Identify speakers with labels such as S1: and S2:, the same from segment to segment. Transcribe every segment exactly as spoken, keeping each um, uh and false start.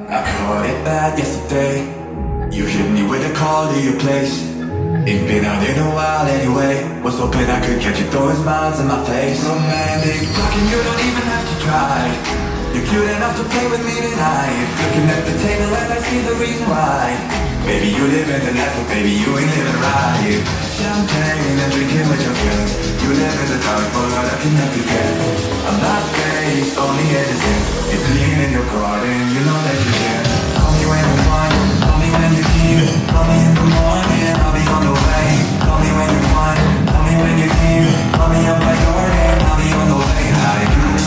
S1: I caught it bad yesterday. You hit me with a call to your place. Ain't been out in a while anyway. Was hoping I could catch you throwing smiles in my face. Romantic talking, you don't even have to try. You're cute enough to play with me tonight. Looking at the table and I see the reason why. Baby, you live in the life, but baby, you ain't living right. Champagne and drinking with your friends. You live in the dark, but I cannot pretend. I'm not faced, only innocent. It's clean in your garden, you know that you can. Call me when you want, call me when you need. Call me in the morning, I'll be on the way. Call me when you want, call me when you need. Call me up by your name, I'll be on the way. Hi.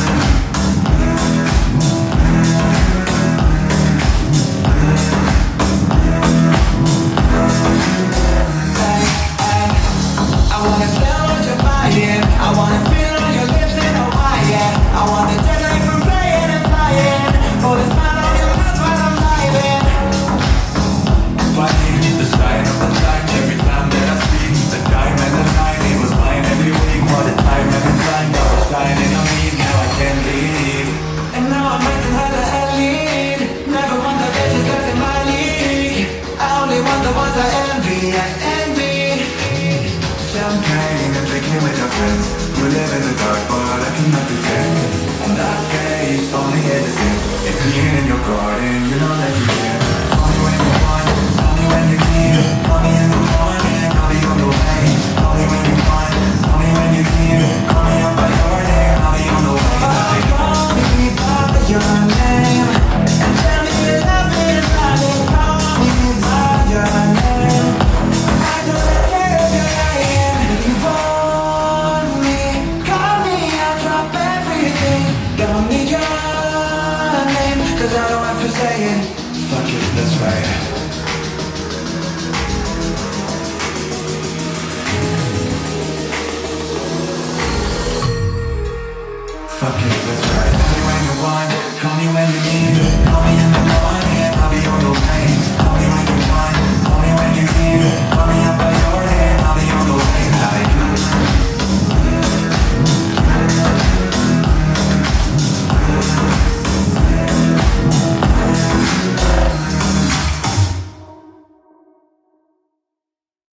S1: I wanna smell what you're buying. I wanna feel on your lips in Hawaii. I want the jet lag from playing and flying. Oh, the smile on your mouth while I'm driving. Finding the sign of the time every time that I speak. The time and the night, it was mine every week. What a time and the time that was shining on me. Now I can't leave. And now I'm acting like a lead. Never want the bitches that's in my league. I only want the ones I envy. I envy. Champagne and drinking with your friends. You live in the dark, but I cannot pretend. I'm not faced, only innocent. It's clean in your garden, you know that you can. Call me when you want, call me when you need. Call me in the morning, I'll be on the way. Call me when you want, call me when you need. Call me up by your name, I'll be on the way. Call me by your name and tell me you love me, darling. Call me by your name. I don't care if you're lying. If you want me, call me, I'll drop everything. Don't need your name, cause I don't have to say it. Fuck it, that's right. Fuck it, that's right. Call me when you want, call me when you need.